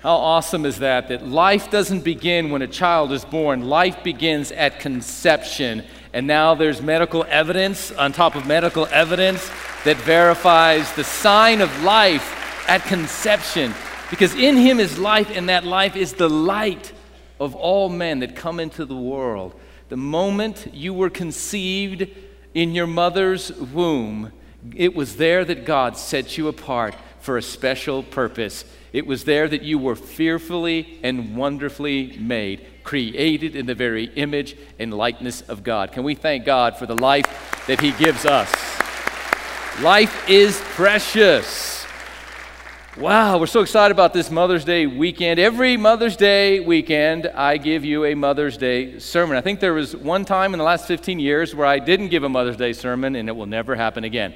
How awesome is that? That life doesn't begin when a child is born. Life begins at conception. And now there's medical evidence on top of medical evidence that verifies the sign of life at conception. Because in him is life, and that life is the light of all men that come into the world. The moment you were conceived in your mother's womb, it was there that God set you apart for a special purpose. It was there that you were fearfully and wonderfully made, created in the very image and likeness of God. Can we thank God for the life that he gives us? Life is precious. Wow, we're so excited about this Mother's Day weekend. Every Mother's Day weekend, I give you a Mother's Day sermon. I think there was one time in the last 15 years where I didn't give a Mother's Day sermon, and it will never happen again.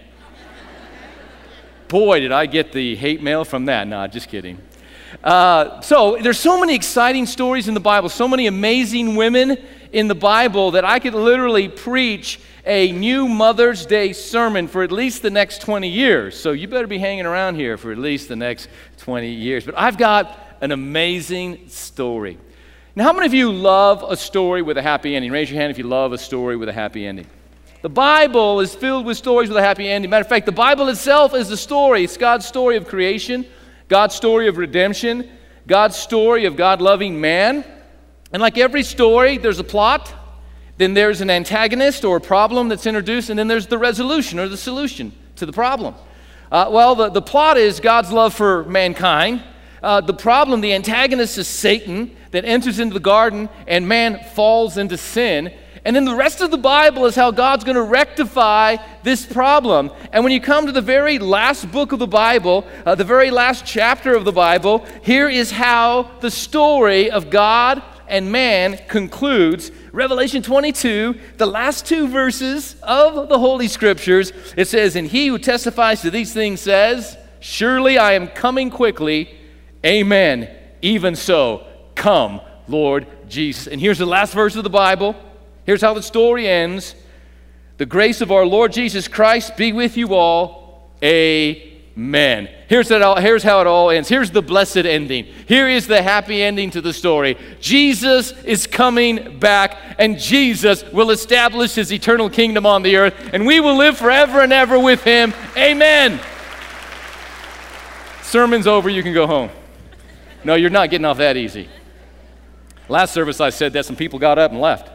Boy, did I get the hate mail from that. No, just kidding. So there's so many exciting stories in the Bible, so many amazing women in the Bible that I could literally preach a new Mother's Day sermon for at least the next 20 years. So you better be hanging around here for at least the next 20 years. But I've got an amazing story. Now, how many of you love a story with a happy ending? Raise your hand if you love a story with a happy ending. The Bible is filled with stories with a happy ending. Matter of fact, the Bible itself is a story. It's God's story of creation, God's story of redemption, God's story of God loving man. And like every story, there's a plot, then there's an antagonist or a problem that's introduced, and then there's the resolution or the solution to the problem. The plot is God's love for mankind. The problem, the antagonist is Satan that enters into the garden and man falls into sin. And then the rest of the Bible is how God's going to rectify this problem. And when you come to the very last book of the Bible, the very last chapter of the Bible, here is how the story of God and man concludes. Revelation 22, the last two verses of the Holy Scriptures, it says, "And he who testifies to these things says, surely I am coming quickly. Amen. Even so, come, Lord Jesus." And here's the last verse of the Bible. Here's how the story ends. "The grace of our Lord Jesus Christ be with you all. Amen." Here's how it all ends. Here's the blessed ending. Here is the happy ending to the story. Jesus is coming back, and Jesus will establish his eternal kingdom on the earth, and we will live forever and ever with him. Amen. Sermon's over. You can go home. No, you're not getting off that easy. Last service I said that some people got up and left.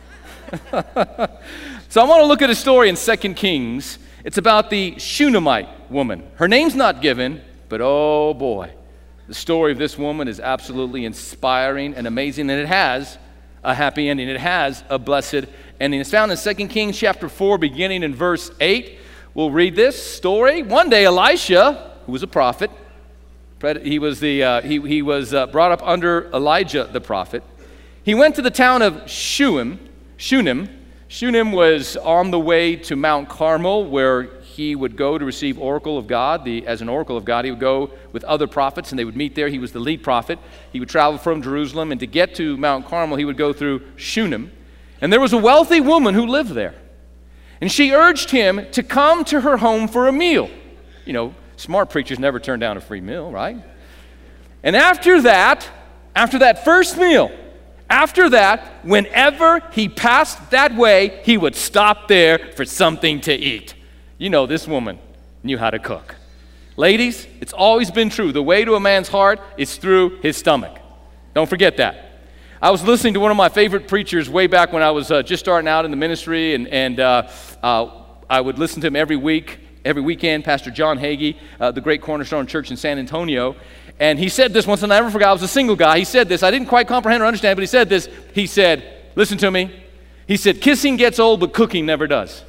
So I want to look at a story in 2 Kings. It's about the Shunammite woman. Her name's not given, but oh boy, the story of this woman is absolutely inspiring and amazing, and it has a happy ending. It has a blessed ending. It's found in 2 Kings chapter 4, beginning in verse 8. We'll read this story. "One day Elisha, who was a prophet, he was brought up under Elijah the prophet. He went to the town of Shunem. Shunem was on the way to Mount Carmel, where he would go to receive oracle of God. As an oracle of God, he would go with other prophets, and they would meet there. He was the lead prophet. He would travel from Jerusalem, and to get to Mount Carmel, he would go through Shunem. And there was a wealthy woman who lived there. And she urged him to come to her home for a meal. You know, smart preachers never turn down a free meal, right? And after that first meal, after that, whenever he passed that way, he would stop there for something to eat. You know, this woman knew how to cook. Ladies, it's always been true. The way to a man's heart is through his stomach. Don't forget that. I was listening to one of my favorite preachers way back when I was just starting out in the ministry, and I would listen to him every weekend, Pastor John Hagee, the great Cornerstone Church in San Antonio. And he said this once, and I never forgot. I was a single guy. He said this. I didn't quite comprehend or understand, but he said this. He said, listen to me. He said, "Kissing gets old, but cooking never does."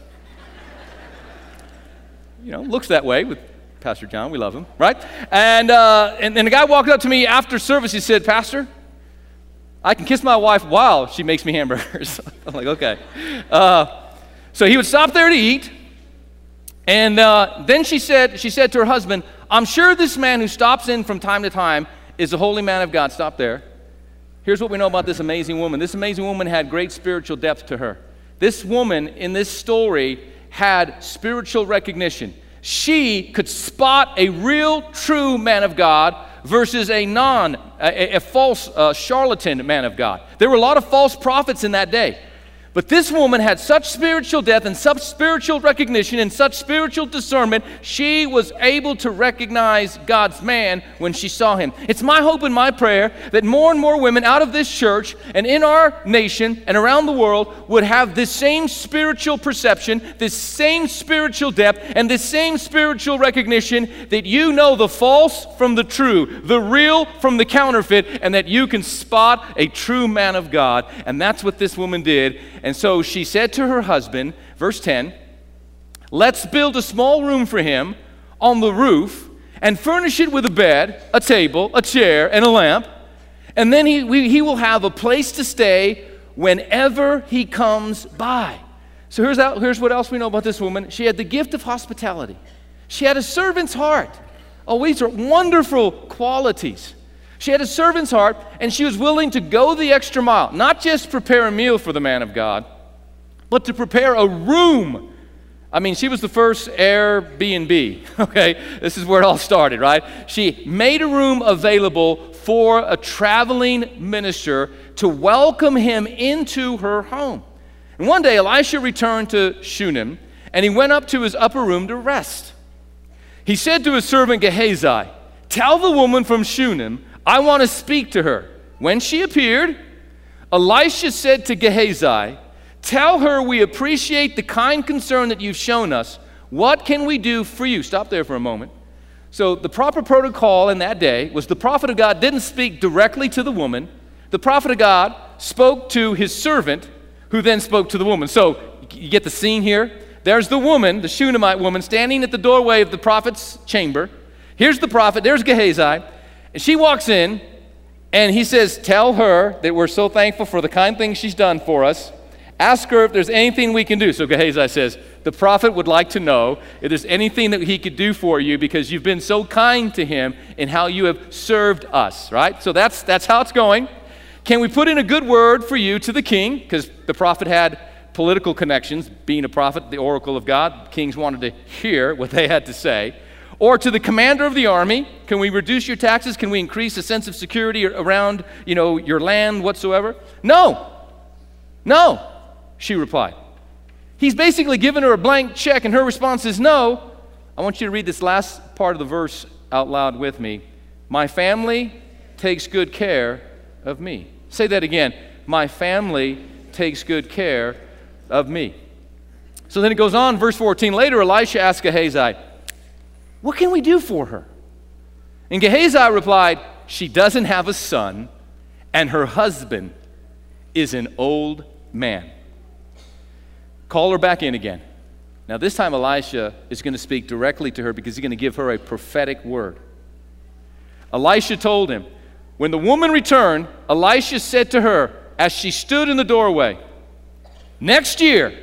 You know, looks that way with Pastor John. We love him, right? And the guy walked up to me after service. He said, "Pastor, I can kiss my wife while she makes me hamburgers." I'm like, okay. So he would stop there to eat. And then she said to her husband, "I'm sure this man who stops in from time to time is a holy man of God." Stop there. Here's what we know about this amazing woman. This amazing woman had great spiritual depth to her. This woman in this story had spiritual recognition. She could spot a real, true man of God versus a false charlatan man of God. There were a lot of false prophets in that day. But this woman had such spiritual depth and such spiritual recognition and such spiritual discernment, she was able to recognize God's man when she saw him. It's my hope and my prayer that more and more women out of this church and in our nation and around the world would have this same spiritual perception, this same spiritual depth, and this same spiritual recognition that you know the false from the true, the real from the counterfeit, and that you can spot a true man of God. And that's what this woman did. And so she said to her husband, verse 10, let's build a small room for him on the roof and furnish it with a bed, a table, a chair, and a lamp. And then he will have a place to stay whenever he comes by. So here's what else we know about this woman. She had the gift of hospitality. She had a servant's heart. Oh, these are wonderful qualities. She had a servant's heart, and she was willing to go the extra mile, not just prepare a meal for the man of God, but to prepare a room. I mean, she was the first Airbnb, okay? This is where it all started, right? She made a room available for a traveling minister to welcome him into her home. And one day, Elisha returned to Shunem, and he went up to his upper room to rest. He said to his servant Gehazi, tell the woman from Shunem, I want to speak to her. When she appeared, Elisha said to Gehazi, tell her we appreciate the kind concern that you've shown us. What can we do for you? Stop there for a moment. So the proper protocol in that day was the prophet of God didn't speak directly to the woman. The prophet of God spoke to his servant, who then spoke to the woman. So you get the scene here. There's the woman, the Shunammite woman, standing at the doorway of the prophet's chamber. Here's the prophet, there's Gehazi. And she walks in, and he says, tell her that we're so thankful for the kind things she's done for us. Ask her if there's anything we can do. So Gehazi says, the prophet would like to know if there's anything that he could do for you because you've been so kind to him in how you have served us, right? So that's how it's going. Can we put in a good word for you to the king? Because the prophet had political connections. Being a prophet, the oracle of God, kings wanted to hear what they had to say. Or to the commander of the army, can we reduce your taxes? Can we increase a sense of security around, your land whatsoever? No, she replied. He's basically given her a blank check, and her response is no. I want you to read this last part of the verse out loud with me. My family takes good care of me. Say that again. My family takes good care of me. So then it goes on, verse 14. Later, Elisha asked Gehazi, what can we do for her? And Gehazi replied, she doesn't have a son, and her husband is an old man. Call her back in again. Now this time Elisha is going to speak directly to her because he's going to give her a prophetic word. Elisha told him, when the woman returned, Elisha said to her as she stood in the doorway, next year,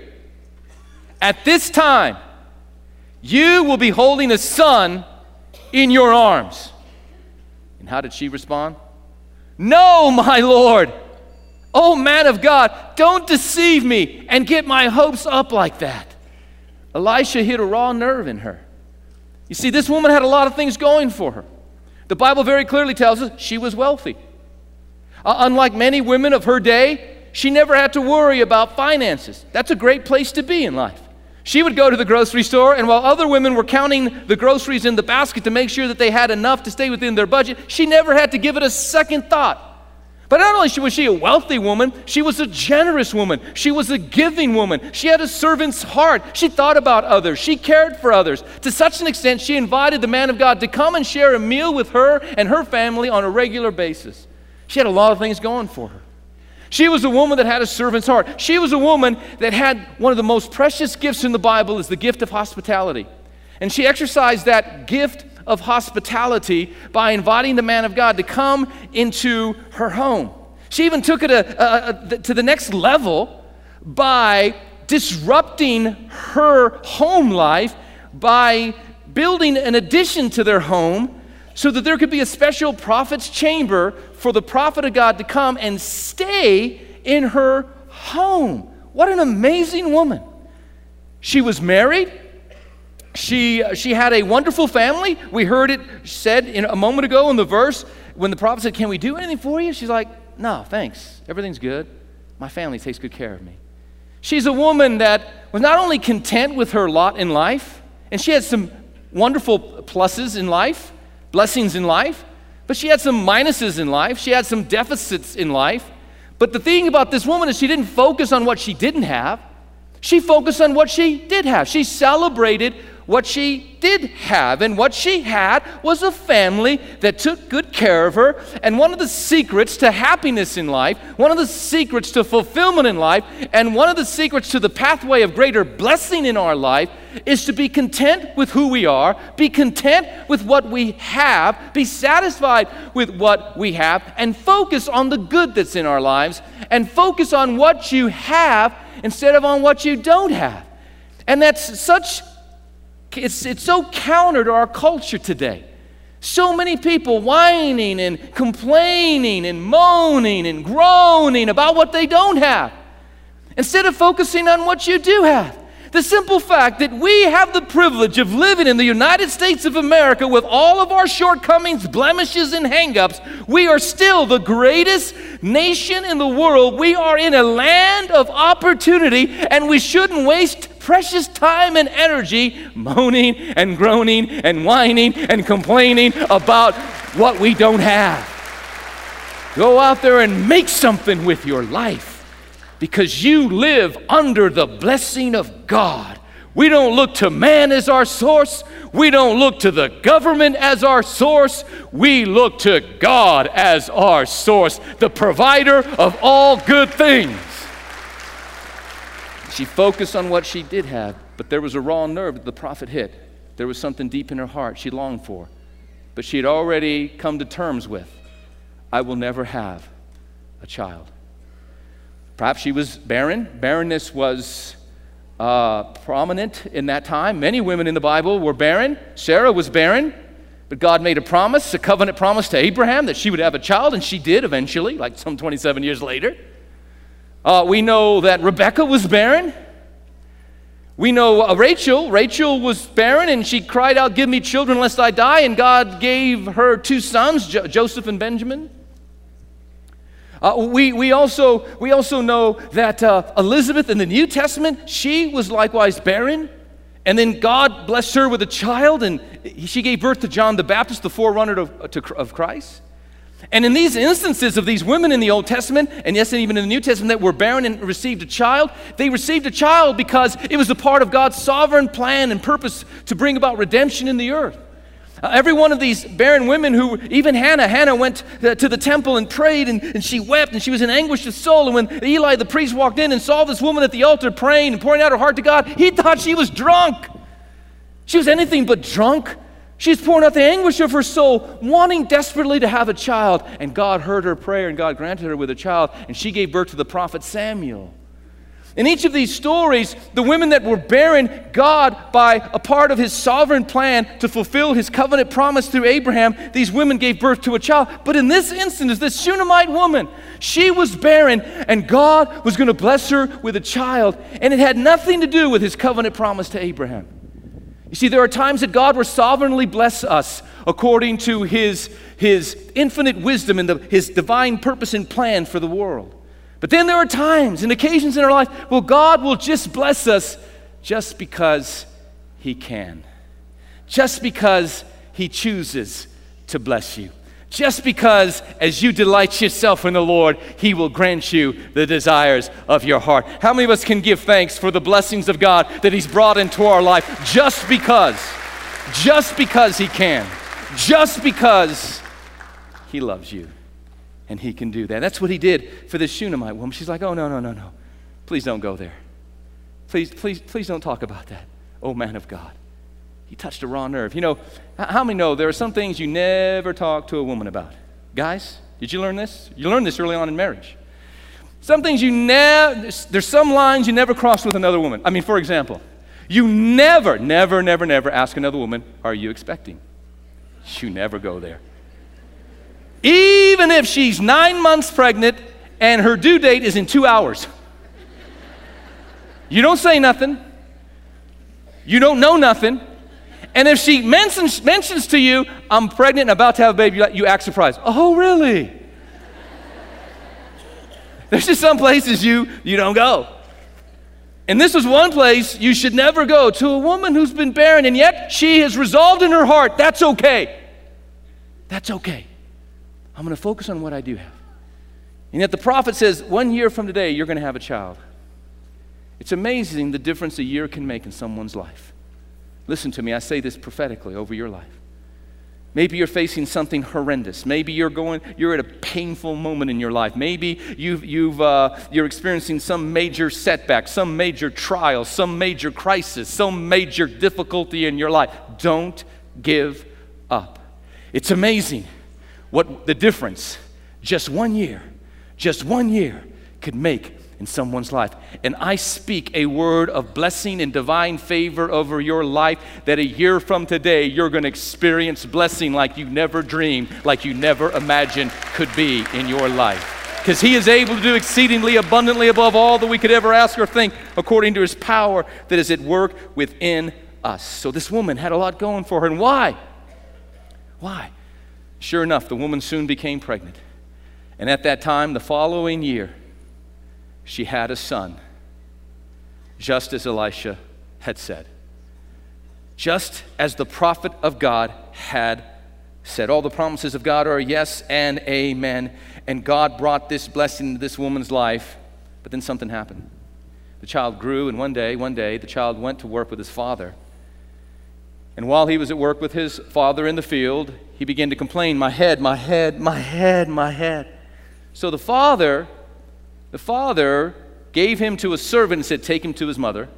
at this time, you will be holding a son in your arms. And how did she respond? No, my Lord. Oh, man of God, don't deceive me and get my hopes up like that. Elisha hit a raw nerve in her. You see, this woman had a lot of things going for her. The Bible very clearly tells us she was wealthy. Unlike many women of her day, she never had to worry about finances. That's a great place to be in life. She would go to the grocery store, and while other women were counting the groceries in the basket to make sure that they had enough to stay within their budget, she never had to give it a second thought. But not only was she a wealthy woman, she was a generous woman. She was a giving woman. She had a servant's heart. She thought about others. She cared for others. To such an extent, she invited the man of God to come and share a meal with her and her family on a regular basis. She had a lot of things going for her. She was a woman that had a servant's heart. She was a woman that had one of the most precious gifts in the Bible is the gift of hospitality. And she exercised that gift of hospitality by inviting the man of God to come into her home. She even took it to the next level by disrupting her home life by building an addition to their home so that there could be a special prophet's chamber for the prophet of God to come and stay in her home. What an amazing woman. She was married. She had a wonderful family. We heard it said a moment ago in the verse when the prophet said, "Can we do anything for you?" She's like, "No, thanks. Everything's good. My family takes good care of me." She's a woman that was not only content with her lot in life, and she had some wonderful pluses in life, blessings in life, but she had some minuses in life. She had some deficits in life. But the thing about this woman is she didn't focus on what she didn't have. She focused on what she did have. She celebrated what she did have. And what she had was a family that took good care of her. And one of the secrets to happiness in life, one of the secrets to fulfillment in life, and one of the secrets to the pathway of greater blessing in our life is to be content with who we are, be content with what we have, be satisfied with what we have, and focus on the good that's in our lives, and focus on what you have instead of on what you don't have. And that's such, it's so counter to our culture today. So many people whining and complaining and moaning and groaning about what they don't have, instead of focusing on what you do have. The simple fact that we have the privilege of living in the United States of America with all of our shortcomings, blemishes, and hang-ups, we are still the greatest nation in the world. We are in a land of opportunity, and we shouldn't waste precious time and energy moaning and groaning and whining and complaining about what we don't have. Go out there and make something with your life, because you live under the blessing of God. We don't look to man as our source. We don't look to the government as our source. We look to God as our source, the provider of all good things. She focused on what she did have, but there was a raw nerve that the prophet hit. There was something deep in her heart she longed for, but she had already come to terms with, I will never have a child. Perhaps she was barren. Barrenness was prominent in that time. Many women in the Bible were barren. Sarah was barren, but God made a promise, a covenant promise to Abraham that she would have a child, and she did eventually, like some 27 years later. We know that Rebekah was barren. We know Rachel was barren, and she cried out, "Give me children lest I die," and God gave her two sons, Joseph and Benjamin. We also know that Elizabeth in the New Testament, she was likewise barren, and then God blessed her with a child, and she gave birth to John the Baptist, the forerunner of Christ. And in these instances of these women in the Old Testament, and yes, and even in the New Testament, that were barren and received a child, they received a child because it was a part of God's sovereign plan and purpose to bring about redemption in the earth. Every one of these barren women even Hannah went to the temple and prayed, and she wept, and she was in anguish of soul. And when Eli the priest walked in and saw this woman at the altar praying and pouring out her heart to God, he thought she was drunk. She was anything but drunk. She was pouring out the anguish of her soul, wanting desperately to have a child. And God heard her prayer, and God granted her with a child, and she gave birth to the prophet Samuel. In each of these stories, the women that were barren, God, by a part of his sovereign plan to fulfill his covenant promise through Abraham, these women gave birth to a child. But in this instance, this Shunammite woman, she was barren, and God was going to bless her with a child, and it had nothing to do with his covenant promise to Abraham. You see, there are times that God will sovereignly bless us according to his infinite wisdom and his divine purpose and plan for the world. But then there are times and occasions in our life where God will just bless us just because he can. Just because he chooses to bless you. Just because as you delight yourself in the Lord, he will grant you the desires of your heart. How many of us can give thanks for the blessings of God that he's brought into our life just because he can. Just because he loves you. And he can do that. That's what he did for this Shunammite woman. She's like, oh, no. Please don't go there. Please don't talk about that. Oh, man of God. He touched a raw nerve. You know, how many know there are some things you never talk to a woman about? Guys, did you learn this? You learned this early on in marriage. Some things there's some lines you never cross with another woman. I mean, for example, you never ask another woman, are you expecting? You never go there. Even if she's 9 months pregnant and her due date is in 2 hours. You don't say nothing. You don't know nothing. And if she mentions to you, I'm pregnant and about to have a baby, you act surprised. Oh, really? There's just some places you don't go. And this is one place you should never go, to a woman who's been barren, and yet she has resolved in her heart, that's okay. That's okay. I'm going to focus on what I do have. And yet the prophet says, 1 year from today, you're going to have a child. It's amazing the difference a year can make in someone's life. Listen to me, I say this prophetically over your life. Maybe you're facing something horrendous. Maybe you're at a painful moment in your life. Maybe you're experiencing some major setback, some major trial, some major crisis, some major difficulty in your life. Don't give up. It's amazing what the difference just 1 year could make in someone's life. And I speak a word of blessing and divine favor over your life, that a year from today you're going to experience blessing like you never dreamed, like you never imagined could be in your life. Because He is able to do exceedingly abundantly above all that we could ever ask or think, according to His power that is at work within us. So this woman had a lot going for her. And why? Why? Sure enough, the woman soon became pregnant. And at that time, the following year, she had a son, just as Elisha had said. Just as the prophet of God had said. All the promises of God are yes and amen. And God brought this blessing into this woman's life. But then something happened. The child grew, and one day, the child went to work with his father. And while he was at work with his father in the field, he began to complain, my head, my head, my head, my head. So the father gave him to a servant and said, take him to his mother.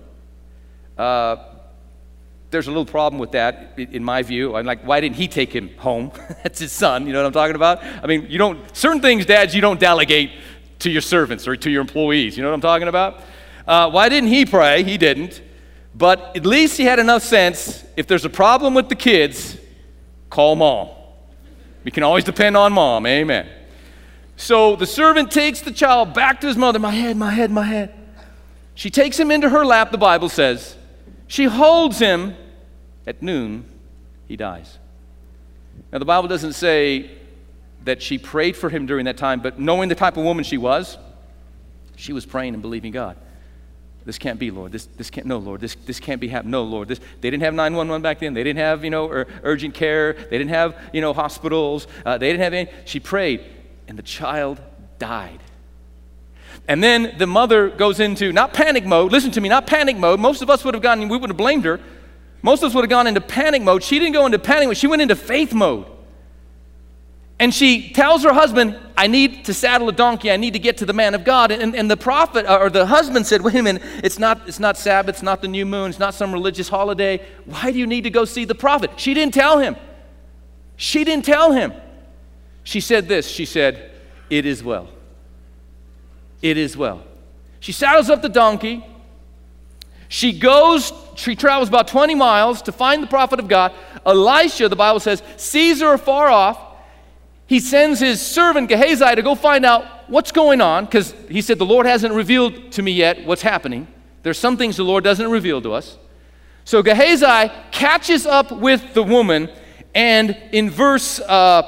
There's a little problem with that, in my view. I'm like, why didn't he take him home? That's his son, you know what I'm talking about? I mean, certain things, dads, you don't delegate to your servants or to your employees. You know what I'm talking about? Why didn't he pray? He didn't. But at least he had enough sense, if there's a problem with the kids, call mom. We can always depend on mom, amen. So the servant takes the child back to his mother. My head, my head, my head. She takes him into her lap, the Bible says. She holds him. At noon, he dies. Now, the Bible doesn't say that she prayed for him during that time, but knowing the type of woman she was praying and believing God. This can't be, Lord. This can't, no, Lord. This can't be happening. No, Lord. They didn't have 911 back then. They didn't have, urgent care. They didn't have, hospitals. They didn't have any. She prayed. And the child died. And then the mother goes into, not panic mode, listen to me, not panic mode. Most of us would have gone, we would have blamed her. Most of us would have gone into panic mode. She didn't go into panic mode, she went into faith mode. And she tells her husband, I need to saddle a donkey, I need to get to the man of God. And the prophet, or the husband said, wait a minute, it's not Sabbath, it's not the new moon, it's not some religious holiday. Why do you need to go see the prophet? She didn't tell him. She didn't tell him. She said this, she said, it is well. It is well. She saddles up the donkey. She travels about 20 miles to find the prophet of God. Elisha, the Bible says, sees her afar off. He sends his servant Gehazi to go find out what's going on, because he said, the Lord hasn't revealed to me yet what's happening. There's some things the Lord doesn't reveal to us. So Gehazi catches up with the woman, and in verse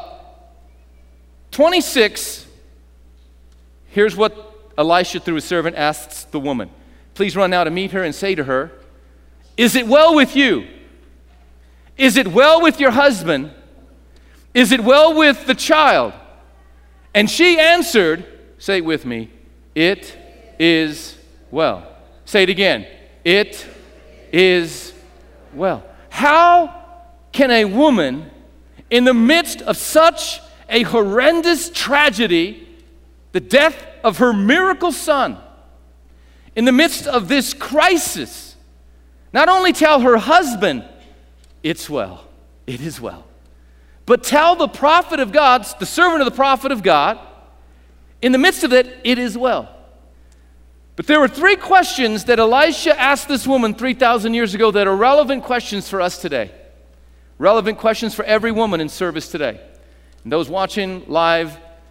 26, here's what Elisha, through his servant, asks the woman. Please run now to meet her and say to her, is it well with you? Is it well with your husband? Is it well with the child? And she answered, say it with me, it is well. Say it again, it is well. How can a woman, in the midst of such a horrendous tragedy, the death of her miracle son, in the midst of this crisis, not only tell her husband, it's well, it is well, but tell the prophet of God, the servant of the prophet of God, in the midst of it, it is well. But there were three questions that Elisha asked this woman 3,000 years ago that are relevant questions for us today. Relevant questions for every woman in service today. And those watching live,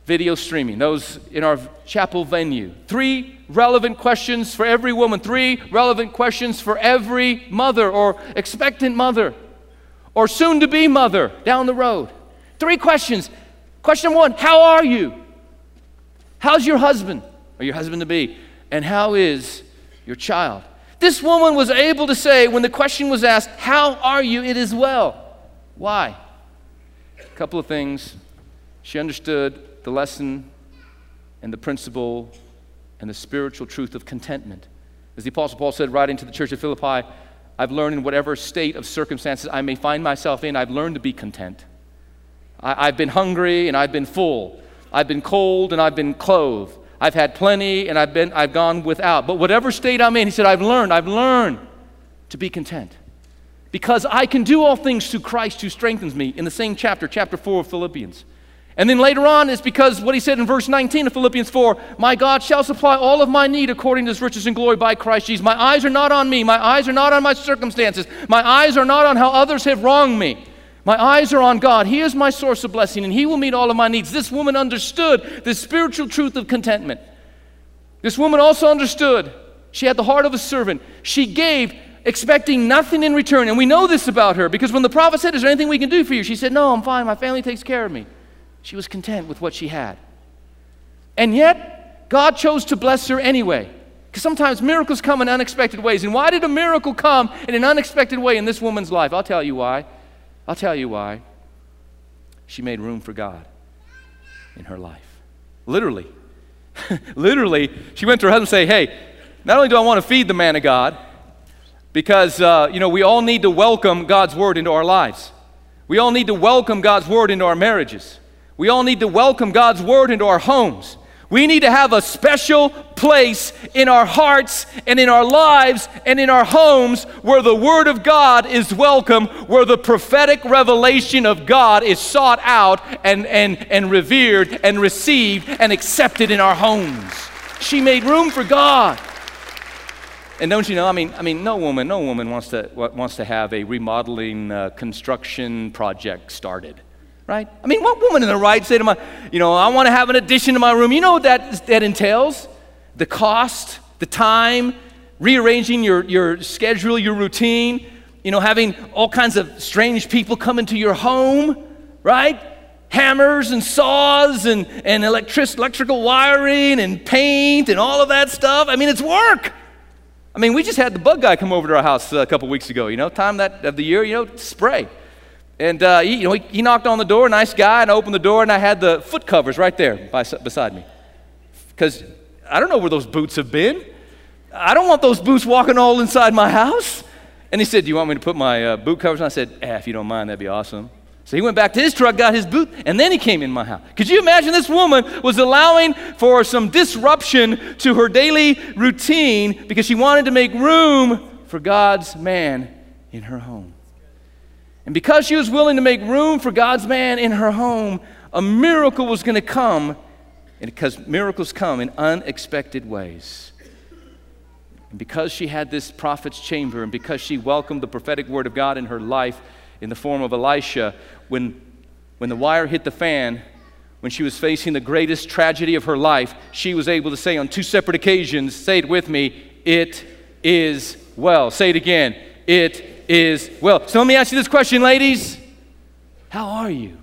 video streaming, those in our chapel venue. 3 relevant questions for every woman, 3 relevant questions for every mother or expectant mother or soon-to-be mother down the road. 3 questions. Question 1, how are you? How's your husband or your husband-to-be? And how is your child? This woman was able to say, when the question was asked, how are you? It is well. Why? A couple of things. She understood the lesson and the principle and the spiritual truth of contentment. As the Apostle Paul said, writing to the church of Philippi, I've learned in whatever state of circumstances I may find myself in, I've learned to be content. I've been hungry and I've been full. I've been cold and I've been clothed. I've had plenty and I've gone without. But whatever state I'm in, he said, I've learned to be content. Because I can do all things through Christ who strengthens me, in the same chapter 4 of Philippians. And then later on, it's because what he said in verse 19 of Philippians 4, my God shall supply all of my need according to his riches and glory by Christ Jesus. My eyes are not on me. My eyes are not on my circumstances. My eyes are not on how others have wronged me. My eyes are on God. He is my source of blessing, and he will meet all of my needs. This woman understood the spiritual truth of contentment. This woman also understood. She had the heart of a servant. She gave, expecting nothing in return. And we know this about her, because when the prophet said, is there anything we can do for you? She said, no, I'm fine. My family takes care of me. She was content with what she had. And yet, God chose to bless her anyway. Because sometimes miracles come in unexpected ways. And why did a miracle come in an unexpected way in this woman's life? I'll tell you why. She made room for God in her life. Literally. Literally, she went to her husband and said, hey, not only do I want to feed the man of God, because, we all need to welcome God's word into our lives. We all need to welcome God's word into our marriages. We all need to welcome God's word into our homes. We need to have a special place in our hearts and in our lives and in our homes where the word of God is welcome, where the prophetic revelation of God is sought out and revered and received and accepted in our homes. She made room for God. And don't you know, I mean, no woman wants to have a remodeling construction project started. Right? I mean, what woman in the right say to I want to have an addition to my room. You know what that entails? The cost, the time, rearranging your schedule, your routine, having all kinds of strange people come into your home, right? Hammers and saws and electrical wiring and paint and all of that stuff. I mean, it's work. I mean, we just had the bug guy come over to our house a couple weeks ago, time of the year, spray. And he knocked on the door, nice guy, and I opened the door, and I had the foot covers right there beside me. Because I don't know where those boots have been. I don't want those boots walking all inside my house. And he said, do you want me to put my boot covers on? I said, if you don't mind, that'd be awesome. So he went back to his truck, got his boot, and then he came in my house. Could you imagine this woman was allowing for some disruption to her daily routine because she wanted to make room for God's man in her home. And because she was willing to make room for God's man in her home, a miracle was going to come, and because miracles come in unexpected ways. And because she had this prophet's chamber, and because she welcomed the prophetic word of God in her life in the form of Elisha, when the wire hit the fan, when she was facing the greatest tragedy of her life, she was able to say on 2 separate occasions, say it with me, it is well. Say it again, it is well. So let me ask you this question, ladies. How are you?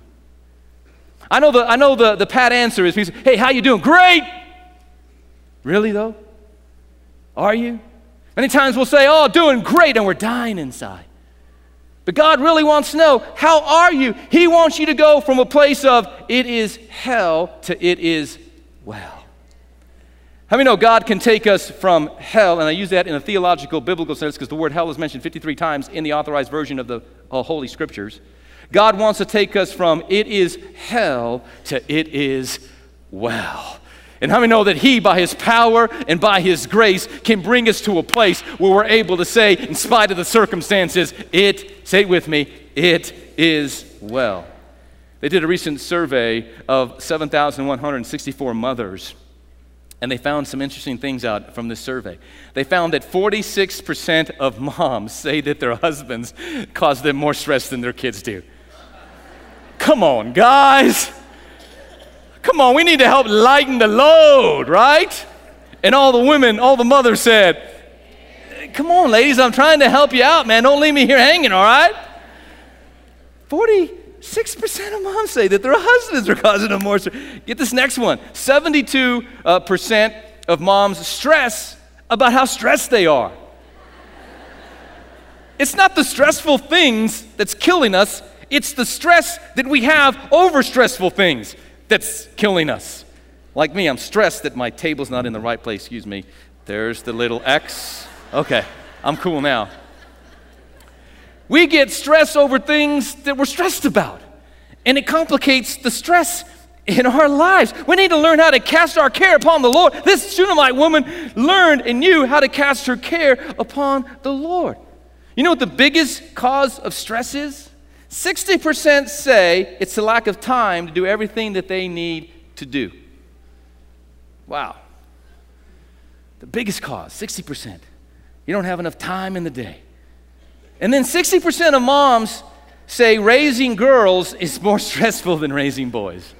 I know the pat answer is, hey, how you doing? Great! Really though? Are you? Many times we'll say, oh, doing great, and we're dying inside. But God really wants to know, how are you? He wants you to go from a place of it is hell to it is well. How many know God can take us from hell, and I use that in a theological, biblical sense because the word hell is mentioned 53 times in the authorized version of the Holy Scriptures. God wants to take us from it is hell to it is well. And how many know that He, by His power and by His grace, can bring us to a place where we're able to say, in spite of the circumstances, say it with me, it is well. They did a recent survey of 7,164 mothers. And they found some interesting things out from this survey. They found that 46% of moms say that their husbands cause them more stress than their kids do. Come on, guys. Come on, we need to help lighten the load, right? And all the women, all the mothers said, come on, ladies, I'm trying to help you out, man. Don't leave me here hanging, all right? 46% of moms say that their husbands are causing them more stress. Get this next one. 72% of moms stress about how stressed they are. It's not the stressful things that's killing us. It's the stress that we have over stressful things that's killing us. Like me, I'm stressed that my table's not in the right place. Excuse me. There's the little X. Okay, I'm cool now. We get stressed over things that we're stressed about, and it complicates the stress in our lives. We need to learn how to cast our care upon the Lord. This Shunammite woman learned and knew how to cast her care upon the Lord. You know what the biggest cause of stress is? 60% say it's the lack of time to do everything that they need to do. Wow. The biggest cause, 60%. You don't have enough time in the day. And then 60% of moms say raising girls is more stressful than raising boys.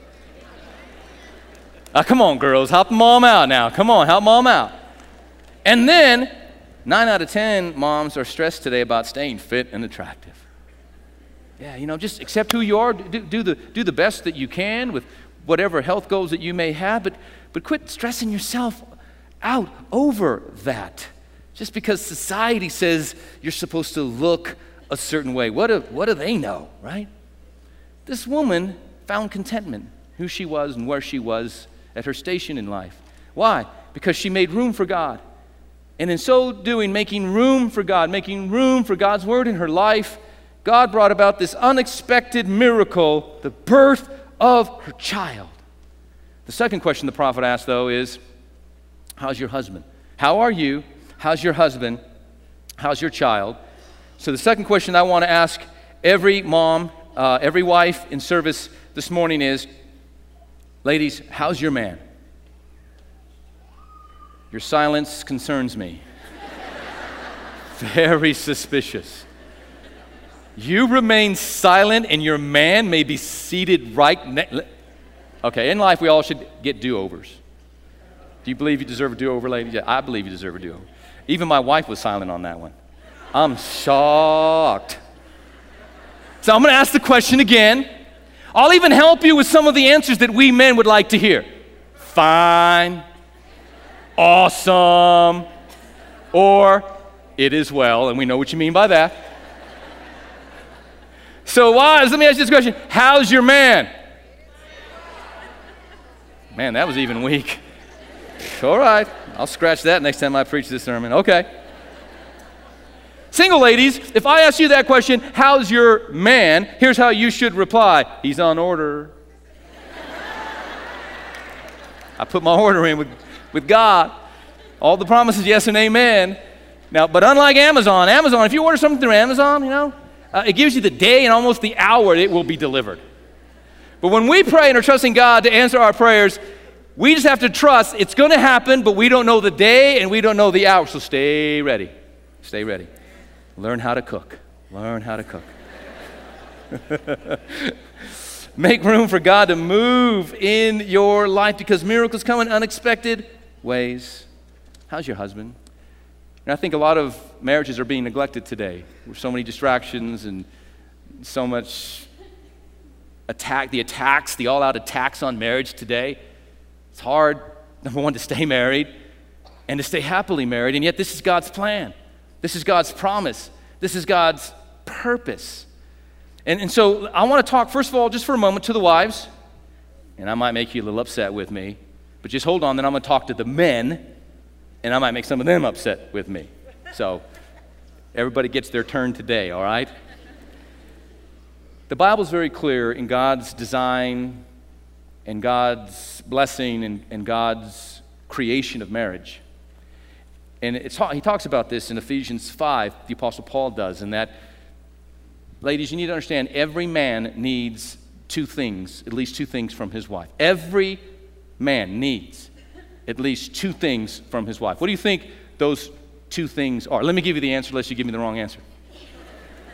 Come on, girls, help mom out now. Come on, help mom out. And then 9 out of 10 moms are stressed today about staying fit and attractive. Yeah, you know, just accept who you are. Do the best that you can with whatever health goals that you may have, but quit stressing yourself out over that. Just because society says you're supposed to look a certain way. What do they know, right? This woman found contentment, who she was and where she was at her station in life. Why? Because she made room for God. And in so doing, making room for God, making room for God's word in her life, God brought about this unexpected miracle, the birth of her child. The second question the prophet asked, though, is, how's your husband? How are you? How's your husband? How's your child? So the second question I want to ask every mom, every wife in service this morning is, ladies, how's your man? Your silence concerns me. Very suspicious. You remain silent and your man may be seated right next. Okay, in life we all should get do-overs. Do you believe you deserve a do-over, ladies? Yeah, I believe you deserve a do-over. Even my wife was silent on that one. I'm shocked. So I'm going to ask the question again. I'll even help you with some of the answers that we men would like to hear. Fine. Awesome. Or it is well, and we know what you mean by that. So wives, let me ask you this question. How's your man? Man, that was even weak. All right, I'll scratch that next time I preach this sermon. Okay. Single ladies, if I ask you that question, how's your man? Here's how you should reply. He's on order. I put my order in with God. All the promises, yes and amen. Now, but unlike Amazon, if you order something through Amazon, you know, it gives you the day and almost the hour it will be delivered. But when we pray and are trusting God to answer our prayers, we just have to trust it's going to happen, but we don't know the day and we don't know the hour. So stay ready. Stay ready. Learn how to cook. Learn how to cook. Make room for God to move in your life because miracles come in unexpected ways. How's your husband? And I think a lot of marriages are being neglected today. With so many distractions and so much the all-out attacks on marriage today. It's hard, number one, to stay married and to stay happily married, and yet this is God's plan. This is God's promise. This is God's purpose. And so I want to talk, first of all, just for a moment to the wives, and I might make you a little upset with me, but just hold on, then I'm going to talk to the men, and I might make some of them upset with me. So everybody gets their turn today, all right? The Bible's very clear in God's design and God's blessing and God's creation of marriage. And he talks about this in Ephesians 5, the Apostle Paul does, and that, ladies, you need to understand every man needs two things, at least two things from his wife. Every man needs at least two things from his wife. What do you think those two things are? Let me give you the answer unless you give me the wrong answer.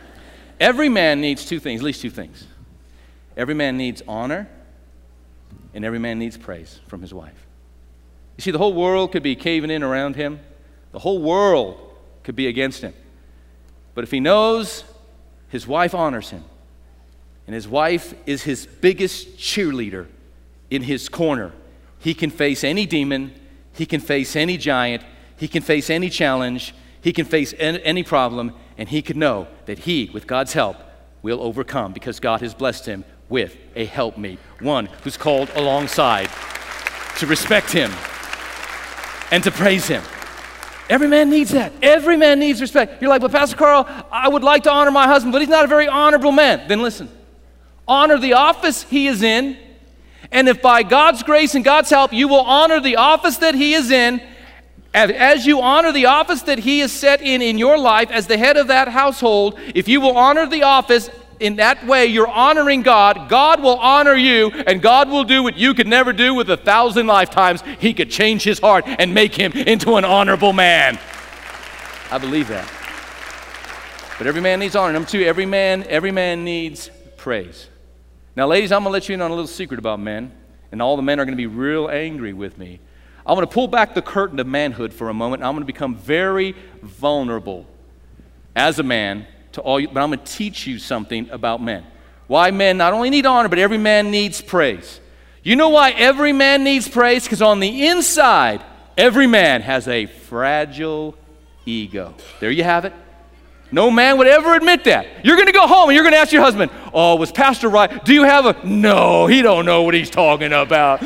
Every man needs two things, at least two things. Every man needs honor, and every man needs praise from his wife. You see, the whole world could be caving in around him. The whole world could be against him. But if he knows his wife honors him, and his wife is his biggest cheerleader in his corner, he can face any demon, he can face any giant, he can face any challenge, he can face any problem, and he can know that he, with God's help, will overcome because God has blessed him with a helpmeet, one who's called alongside to respect him and to praise him. Every man needs that. Every man needs respect. You're like, but Pastor Carl, I would like to honor my husband, but he's not a very honorable man. Then listen. Honor the office he is in, and if by God's grace and God's help you will honor the office that he is in, as you honor the office that he is set in your life as the head of that household, if you will honor the office in that way, you're honoring God. God will honor you, and God will do what you could never do with 1,000 lifetimes. He could change his heart and make him into an honorable man. I believe that. But every man needs honor. Number two, every man needs praise. Now, ladies, I'm going to let you in on a little secret about men, and all the men are going to be real angry with me. I want to pull back the curtain of manhood for a moment, and I'm going to become very vulnerable as a man to all you, but I'm going to teach you something about men. Why men not only need honor, but every man needs praise. You know why every man needs praise? Because on the inside, every man has a fragile ego. There you have it. No man would ever admit that. You're going to go home and you're going to ask your husband, oh, was Pastor right? Do you have a... No, he don't know what he's talking about.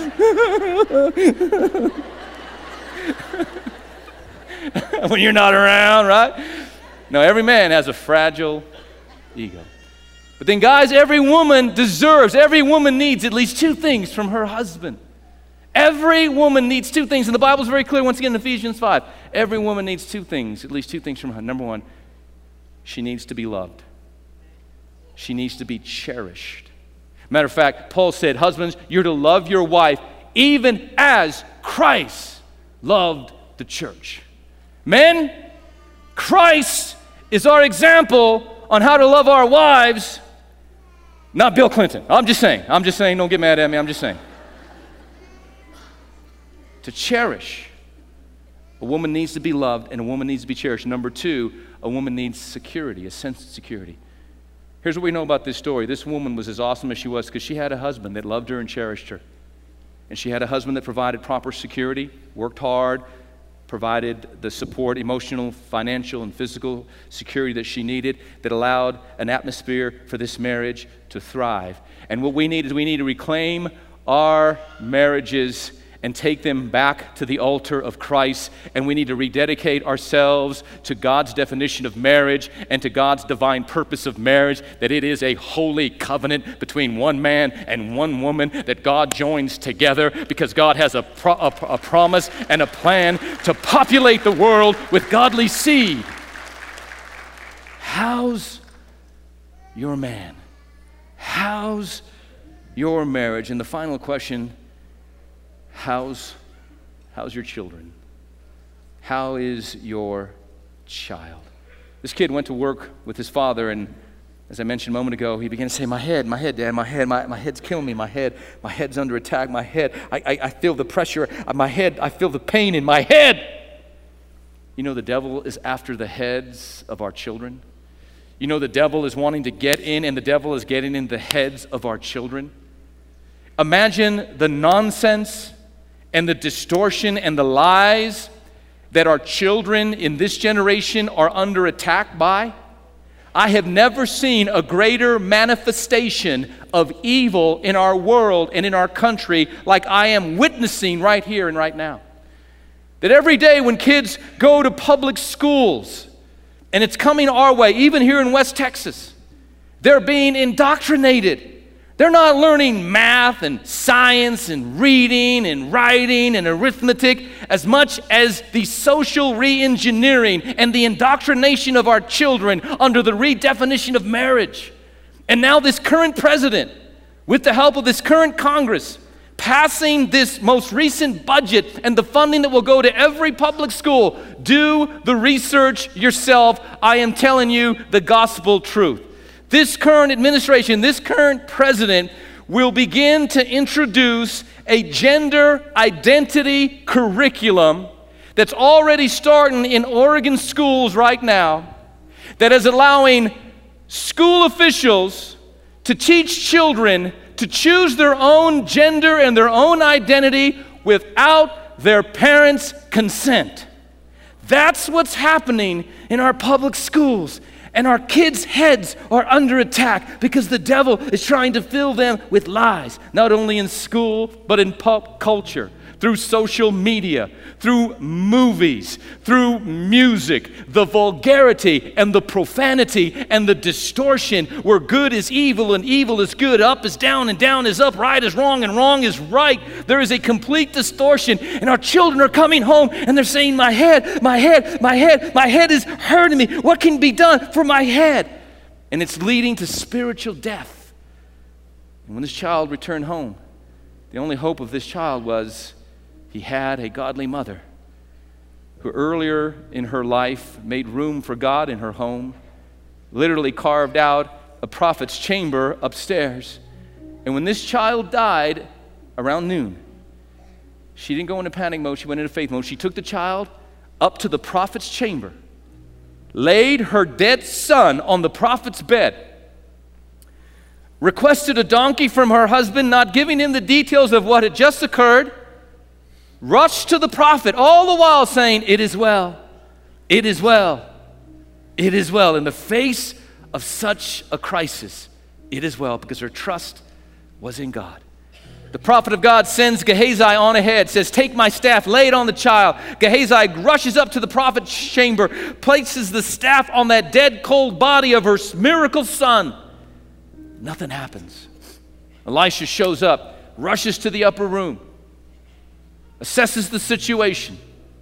When you're not around, right? No, every man has a fragile ego. But then, guys, every woman needs at least two things from her husband. Every woman needs two things, and the Bible's very clear once again in Ephesians 5. Every woman needs two things, at least two things from her husband. Number one, she needs to be loved. She needs to be cherished. Matter of fact, Paul said, husbands, you're to love your wife even as Christ loved the church. Men, Christ is our example on how to love our wives, not Bill Clinton. I'm just saying, don't get mad at me, I'm just saying. To cherish. A woman needs to be loved and a woman needs to be cherished. Number two, a woman needs security, a sense of security. Here's what we know about this story. This woman was as awesome as she was because she had a husband that loved her and cherished her. And she had a husband that provided proper security, worked hard, provided the support, emotional, financial, and physical security that she needed that allowed an atmosphere for this marriage to thrive. And what we need is we need to reclaim our marriages and take them back to the altar of Christ, and we need to rededicate ourselves to God's definition of marriage and to God's divine purpose of marriage, that it is a holy covenant between one man and one woman that God joins together because God has a promise and a plan to populate the world with godly seed. How's your man? How's your marriage? And the final question, How's your children? How is your child? This kid went to work with his father, and as I mentioned a moment ago, he began to say, my head, Dad, my head's killing me, my head's under attack, my head, I feel the pressure, my head, I feel the pain in my head. You know the devil is after the heads of our children. You know the devil is wanting to get in, and the devil is getting in the heads of our children. Imagine the nonsense and the distortion and the lies that our children in this generation are under attack by. I have never seen a greater manifestation of evil in our world and in our country like I am witnessing right here and right now. That every day when kids go to public schools, and it's coming our way, even here in West Texas, they're being indoctrinated. They're not learning math and science and reading and writing and arithmetic as much as the social re-engineering and the indoctrination of our children under the redefinition of marriage. And now this current president, with the help of this current Congress, passing this most recent budget and the funding that will go to every public school. Do the research yourself. I am telling you the gospel truth. This current administration, this current president will begin to introduce a gender identity curriculum that's already starting in Oregon schools right now, that is allowing school officials to teach children to choose their own gender and their own identity without their parents' consent. That's what's happening in our public schools. And our kids' heads are under attack because the devil is trying to fill them with lies, not only in school, but in pop culture, through social media, through movies, through music, the vulgarity and the profanity and the distortion where good is evil and evil is good, up is down and down is up, right is wrong and wrong is right. There is a complete distortion, and our children are coming home and they're saying, my head is hurting me. What can be done for my head? And it's leading to spiritual death. And when this child returned home, the only hope of this child was he had a godly mother who earlier in her life made room for God in her home, literally carved out a prophet's chamber upstairs. And when this child died around noon, she didn't go into panic mode, she went into faith mode. She took the child up to the prophet's chamber, laid her dead son on the prophet's bed, requested a donkey from her husband, not giving him the details of what had just occurred, rushed to the prophet, all the while saying, it is well, it is well, it is well. In the face of such a crisis, it is well, because her trust was in God. The prophet of God sends Gehazi on ahead, says, take my staff, lay it on the child. Gehazi rushes up to the prophet's chamber, places the staff on that dead, cold body of her miracle son. Nothing happens. Elisha shows up, rushes to the upper room, assesses the situation,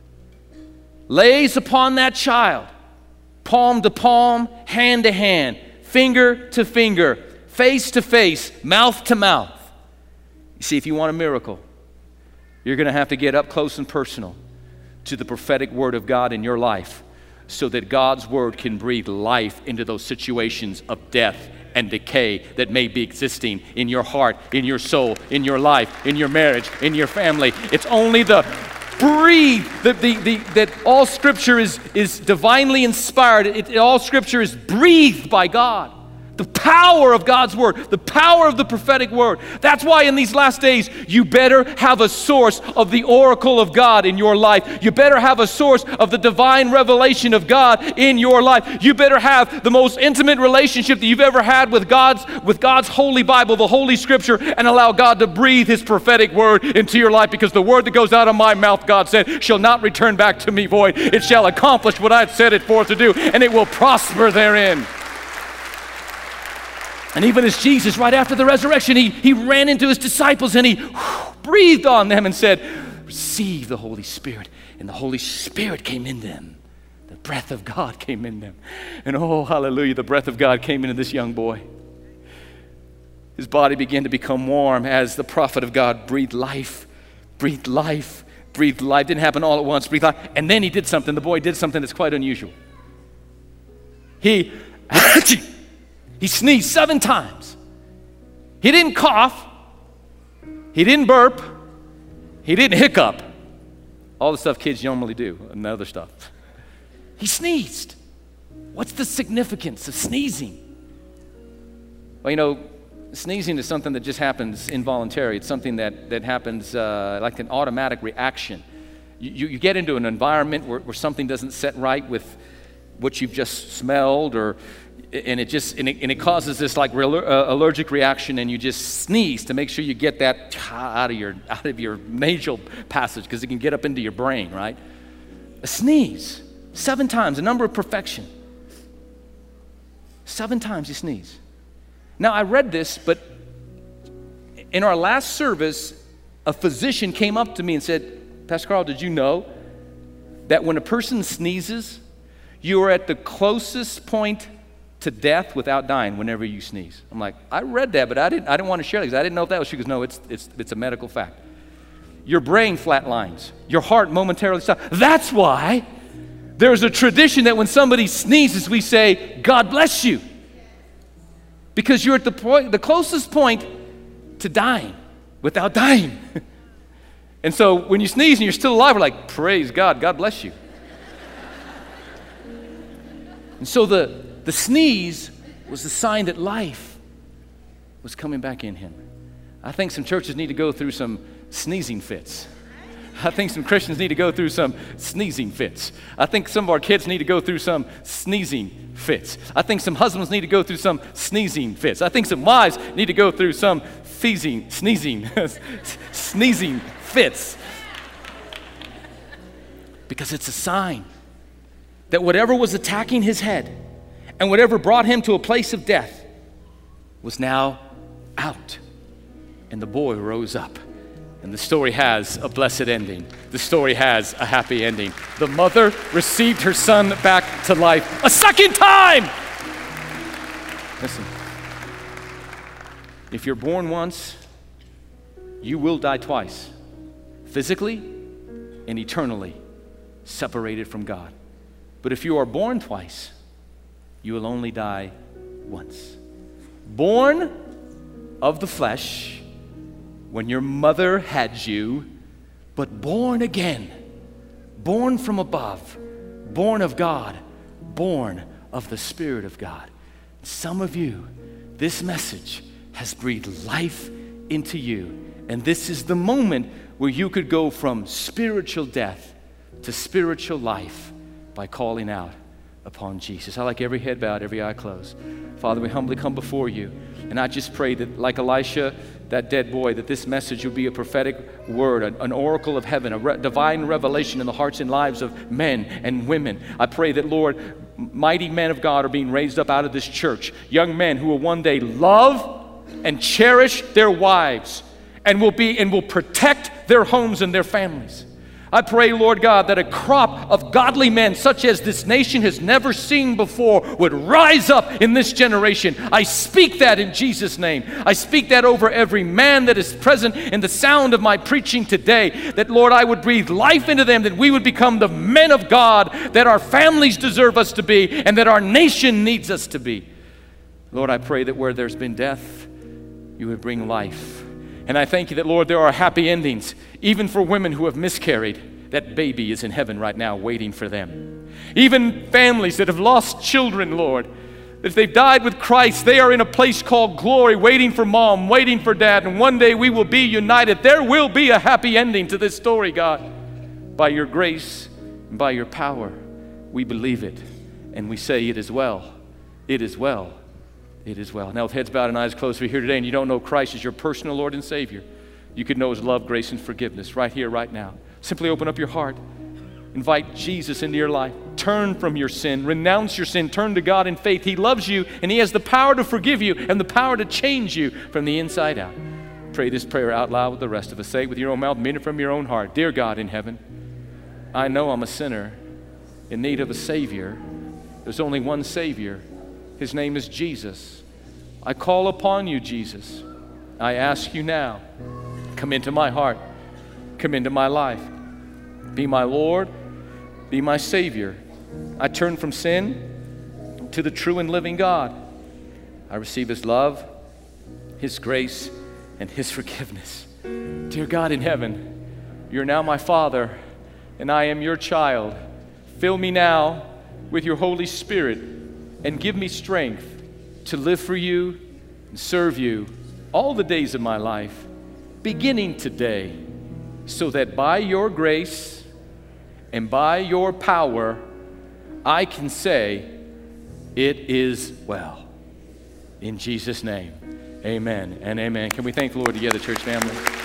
lays upon that child, palm to palm, hand to hand, finger to finger, face to face, mouth to mouth. You see, if you want a miracle, you're going to have to get up close and personal to the prophetic word of God in your life, so that God's word can breathe life into those situations of death and decay that may be existing in your heart, in your soul, in your life, in your marriage, in your family. It's only the breathe, that all Scripture is divinely inspired. All Scripture is breathed by God. The power of God's word, the power of the prophetic word. That's why in these last days, you better have a source of the oracle of God in your life. You better have a source of the divine revelation of God in your life. You better have the most intimate relationship that you've ever had with God's holy Bible, the Holy Scripture, and allow God to breathe His prophetic word into your life, because the word that goes out of my mouth, God said, shall not return back to me void. It shall accomplish what I've set it forth to do, and it will prosper therein. And even as Jesus, right after the resurrection, he ran into his disciples and he breathed on them and said, receive the Holy Spirit. And the Holy Spirit came in them. The breath of God came in them. And oh, hallelujah, the breath of God came into this young boy. His body began to become warm as the prophet of God breathed life, breathed life, breathed life. Didn't happen all at once, breathed life. And then he did something. The boy did something that's quite unusual. He sneezed 7 times. He didn't cough. He didn't burp. He didn't hiccup. All the stuff kids normally do and other stuff. He sneezed. What's the significance of sneezing? Well, you know, sneezing is something that just happens involuntary. It's something that happens like an automatic reaction. You get into an environment where something doesn't set right with what you've just smelled, and it causes this like allergic reaction, and you just sneeze to make sure you get that out of your nasal passage, because it can get up into your brain, right? A sneeze 7 times, a number of perfection. 7 times you sneeze. Now I read this, but in our last service, a physician came up to me and said, Pastor Carl, did you know that when a person sneezes, you are at the closest point to death without dying whenever you sneeze? I'm like, I read that, but I didn't want to share it because I didn't know if that was true. She goes, no, it's a medical fact. Your brain flatlines. Your heart momentarily stops. That's why there's a tradition that when somebody sneezes, we say, God bless you. Because you're at the closest point to dying without dying. And so when you sneeze and you're still alive, we're like, praise God, God bless you. And so the sneeze was the sign that life was coming back in him. I think some churches need to go through some sneezing fits. I think some Christians need to go through some sneezing fits. I think some of our kids need to go through some sneezing fits. I think some husbands need to go through some sneezing fits. I think some wives need to go through some sneezing fits. Because it's a sign that whatever was attacking his head and whatever brought him to a place of death was now out. And the boy rose up. And the story has a blessed ending. The story has a happy ending. The mother received her son back to life a second time. Listen, if you're born once, you will die twice, physically and eternally separated from God. But if you are born twice, you will only die once. Born of the flesh, when your mother had you, but born again, born from above, born of God, born of the Spirit of God. Some of you, this message has breathed life into you, and this is the moment where you could go from spiritual death to spiritual life by calling out upon Jesus. I like every head bowed, every eye closed. Father, we humbly come before you, and I just pray that like Elisha, that dead boy, that this message will be a prophetic word, an oracle of heaven, a divine revelation in the hearts and lives of men and women. I pray that, Lord, mighty men of God are being raised up out of this church, young men who will one day love and cherish their wives and will protect their homes and their families. I pray, Lord God, that a crop of godly men such as this nation has never seen before would rise up in this generation. I speak that in Jesus' name. I speak that over every man that is present in the sound of my preaching today, that, Lord, I would breathe life into them, that we would become the men of God that our families deserve us to be and that our nation needs us to be. Lord, I pray that where there's been death, you would bring life. And I thank you that, Lord, there are happy endings, even for women who have miscarried. That baby is in heaven right now waiting for them. Even families that have lost children, Lord, if they've died with Christ, they are in a place called glory, waiting for mom, waiting for dad, and one day we will be united. There will be a happy ending to this story, God. By your grace and by your power, we believe it, and we say it is well. It is well. It is well. Now, with heads bowed and eyes closed, if you're here today and you don't know Christ as your personal Lord and Savior, you could know His love, grace, and forgiveness right here, right now. Simply open up your heart. Invite Jesus into your life. Turn from your sin. Renounce your sin. Turn to God in faith. He loves you, and He has the power to forgive you and the power to change you from the inside out. Pray this prayer out loud with the rest of us. Say it with your own mouth, mean it from your own heart. Dear God in heaven, I know I'm a sinner in need of a Savior. There's only one Savior. His name is Jesus. I call upon you, Jesus. I ask you now, come into my heart. Come into my life. Be my Lord. Be my Savior. I turn from sin to the true and living God. I receive His love, His grace, and His forgiveness. Dear God in heaven, you're now my Father, and I am your child. Fill me now with your Holy Spirit and give me strength to live for you and serve you all the days of my life, beginning today, so that by your grace and by your power, I can say, it is well. In Jesus' name, amen and amen. Can we thank the Lord together, church family?